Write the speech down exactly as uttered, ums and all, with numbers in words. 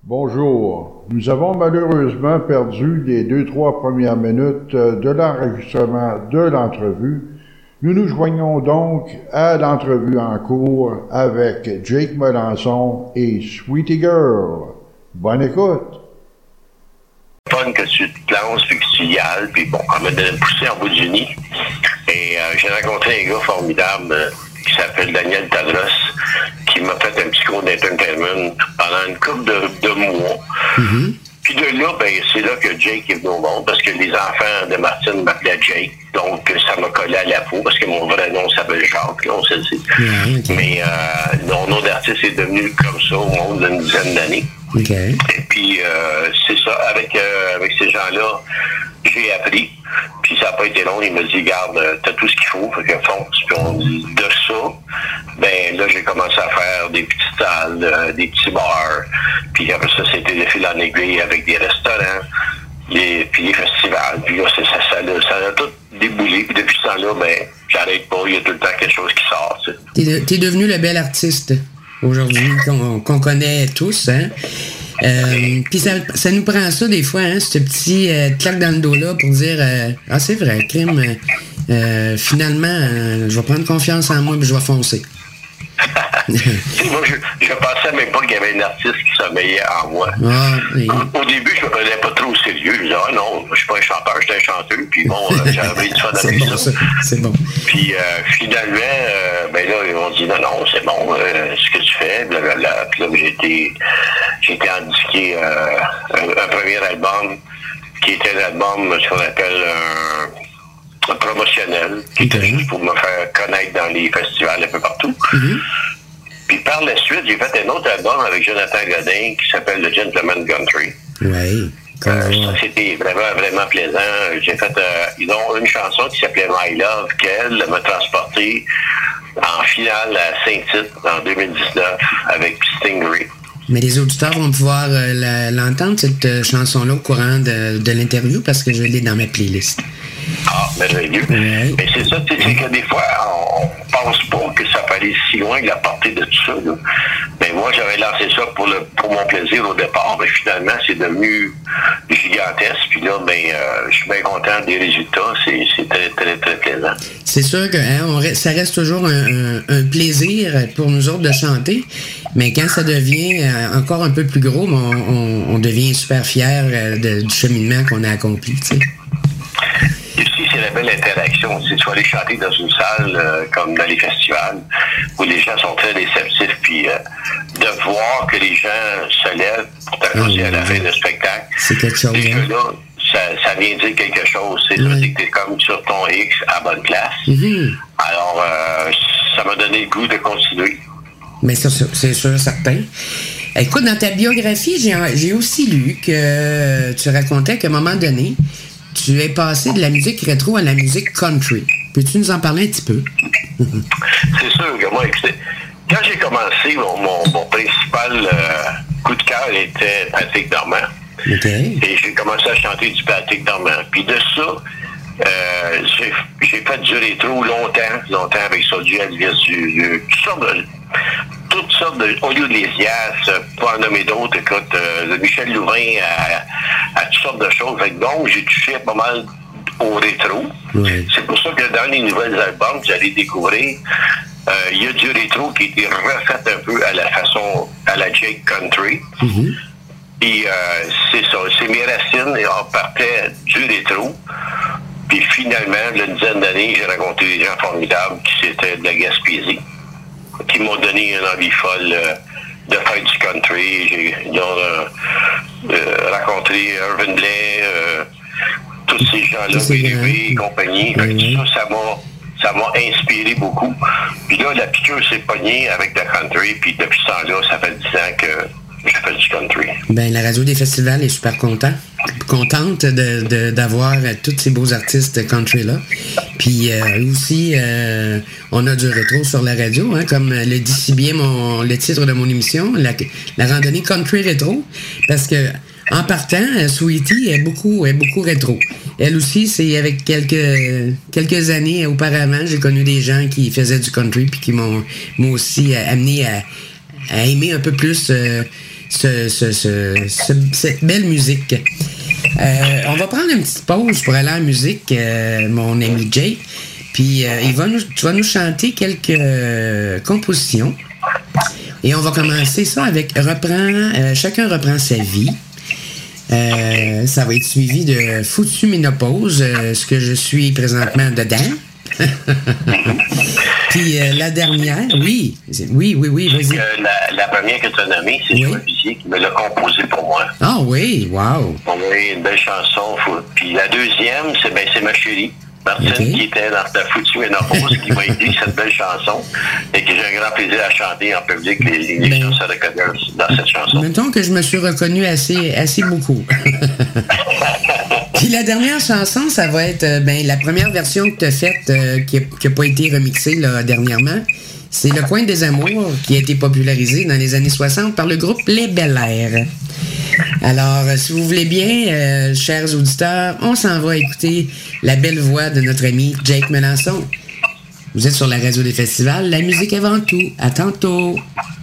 Bonjour. Nous avons malheureusement perdu les deux, trois premières minutes de l'enregistrement de l'entrevue. Nous nous joignons donc à l'entrevue en cours avec Jake Melançon et Sweetie Girl. Bonne écoute. Fun que tu te lances puis que tu y ailles, puis bon, on m'a donné une poussée en bout du nid. Et euh, j'ai rencontré un gars formidable euh, qui s'appelle Daniel Tadros, qui m'a fait un petit cours d'entertainment pendant une couple de, de mois. Mm-hmm. Puis de là, ben, c'est là que Jake est venu au monde, parce que les enfants de Martine m'appelaient Jake. Donc, ça m'a collé à la peau, parce que mon vrai nom s'appelle Jacques, là, on sait le sait. Yeah, okay. Mais euh, mon nom d'artiste est devenu comme ça au monde d'une dizaine d'années. Okay. Et puis, euh, c'est ça, avec, euh, avec ces gens-là, j'ai appris. Puis ça n'a pas été long, il m'a dit, garde, t'as tout ce qu'il faut, fait que fonce. Puis on dit, de ça, ben là, j'ai commencé à faire des petites salles, euh, des petits bars. Puis après ça, c'était des fils en aiguille avec des restaurants, les, puis les festivals. Puis là, c'est, ça, ça, ça, ça a tout déboulé. Puis depuis ce temps-là, ben, j'arrête pas, il y a tout le temps quelque chose qui sort. Tu sais. T'es, de, t'es devenu le bel artiste aujourd'hui qu'on, qu'on connaît tous, hein? Euh, puis ça, ça nous prend ça des fois, hein, ce petit euh, claque dans le dos-là pour dire euh, ah c'est vrai, crime, euh, euh, finalement, euh, je vais prendre confiance en moi et je vais foncer. Moi, je, je pensais même pas qu'il y avait un artiste qui sommeillait en moi. Ah, oui. au, au début, je me prenais pas trop au sérieux. Je disais, ah non, je suis pas un chanteur, je suis un chanteur. Puis bon, euh, j'avais du fun avec bon, ça. ça. C'est bon. Puis euh, finalement, euh, ben là, ils m'ont dit, non, non, c'est bon, euh, ce que tu fais. Blablabla. Puis là, j'ai été, j'ai été indiqué euh, un, un premier album qui était un album, ce qu'on appelle un, un promotionnel, qui okay. était juste pour me faire connaître dans les festivals un peu partout. Mm-hmm. Puis par la suite, j'ai fait un autre album avec Jonathan Godin qui s'appelle The Gentleman Country. Oui. Euh, ça, c'était vraiment, vraiment plaisant. J'ai fait, euh, ils ont une chanson qui s'appelait My Love, qu'elle m'a transporté en finale à Saint-Tite en deux mille dix-neuf avec Stingray. Mais les auditeurs vont pouvoir euh, la, l'entendre, cette euh, chanson-là, au courant de, de l'interview, parce que je l'ai dans ma playlist. Ah, merveilleux. Oui. Mais c'est ça, tu sais, que des fois, on pense pas que ça fallait si loin de la portée de tout ça. Là. Mais moi, j'avais lancé ça pour le pour mon plaisir au départ, mais finalement, c'est devenu gigantesque. Puis là, ben, euh, je suis bien content des résultats. C'est, c'est très, très, très plaisant. C'est sûr que hein, on reste, ça reste toujours un, un, un plaisir pour nous autres de chanter, mais quand ça devient euh, encore un peu plus gros, on, on, on devient super fiers euh, de, du cheminement qu'on a accompli, tu sais. Ici, c'est la belle interaction. Si tu vas aller chanter dans une salle euh, comme dans les festivals, où les gens sont très réceptifs, puis euh, de voir que les gens se lèvent pour t'applaudir mmh. à la fin du spectacle, c'est quelque chose. Déjà là, ça, ça vient dire quelque chose. C'est mmh. dire que t'es comme sur ton X à bonne place. Mmh. Alors, euh, ça m'a donné le goût de continuer. Mais ça, c'est sûr, certain. Écoute, dans ta biographie, j'ai, j'ai aussi lu que tu racontais qu'à un moment donné, tu es passé de la musique rétro à la musique country. Peux-tu nous en parler un petit peu? C'est sûr que moi, quand j'ai commencé, mon, mon, mon principal euh, coup de cœur était Patrick Normand. Okay. Et j'ai commencé à chanter du Patrick Normand. Puis de ça, euh, j'ai, j'ai fait du rétro longtemps, longtemps avec Soldier Elvis, du, du, toutes sortes de... toutes sortes de... Au lieu de les Ias, pas en nommer d'autres, écoute, euh, de Michel Louvain à, à toutes sortes de choses. Donc, j'ai touché pas mal au rétro. Oui. C'est pour ça que dans les nouvelles albums, vous allez découvrir, il euh, y a du rétro qui a été refait un peu à la façon, à la Jake Country. Mm-hmm. Et euh, c'est ça, c'est mes racines, et on partait du rétro. Puis finalement, une dizaine d'années, j'ai rencontré des gens formidables qui étaient de la Gaspésie, qui m'ont donné une envie folle euh, de faire du country. J'ai ils ont, euh, euh, rencontré Irvin Blais, euh, tous ces gens-là, B D B et compagnie. Fait que tout ça, ça m'a, ça m'a inspiré beaucoup. Puis là, la piqûre s'est pognée avec le country, puis depuis ce temps-là, ça fait dix ans que je fais du country. Ben, la radio des festivals est super content, contente de, de, d'avoir tous ces beaux artistes country-là. Puis euh, aussi, euh, on a du rétro sur la radio, hein, comme le dit si bien mon, le titre de mon émission, la, la randonnée country rétro, parce que en partant, Sweetie est beaucoup, est beaucoup rétro. Elle aussi, c'est avec quelques quelques années auparavant, j'ai connu des gens qui faisaient du country puis qui m'ont, m'ont aussi amené à, à aimer un peu plus euh, ce, ce, ce, ce, cette belle musique. Euh, on va prendre une petite pause pour aller en musique, euh, mon ami Jake. Puis euh, il va nous, tu vas nous chanter quelques euh, compositions. Et on va commencer ça avec reprend, euh, chacun reprend sa vie. Euh, ça va être suivi de Foutu Ménopause, euh, ce que je suis présentement dedans. Puis euh, la dernière, oui, oui, oui, oui, vas-y. Euh, la, la première que tu as nommée, c'est oui. Joël Bussier qui me l'a composée pour moi. Ah oui, wow. Oui, une belle chanson. Faut... Puis la deuxième, c'est, ben, c'est ma chérie. Martine, okay. qui était dans ta foutue ménopause, qui m'a écrit cette belle chanson et que j'ai un grand plaisir à chanter en public. Les, les ben, gens se reconnaissent dans cette chanson. Mettons que je me suis reconnu assez, assez beaucoup. Puis la dernière chanson, ça va être ben, la première version que tu as faite, euh, qui n'a pas été remixée là, dernièrement. C'est Le Coin des Amours, qui a été popularisé dans les années soixante par le groupe Les Bel Air. Alors, si vous voulez bien, euh, chers auditeurs, on s'en va écouter la belle voix de notre ami Jake Melançon. Vous êtes sur la radio des festivals, la musique avant tout. À tantôt.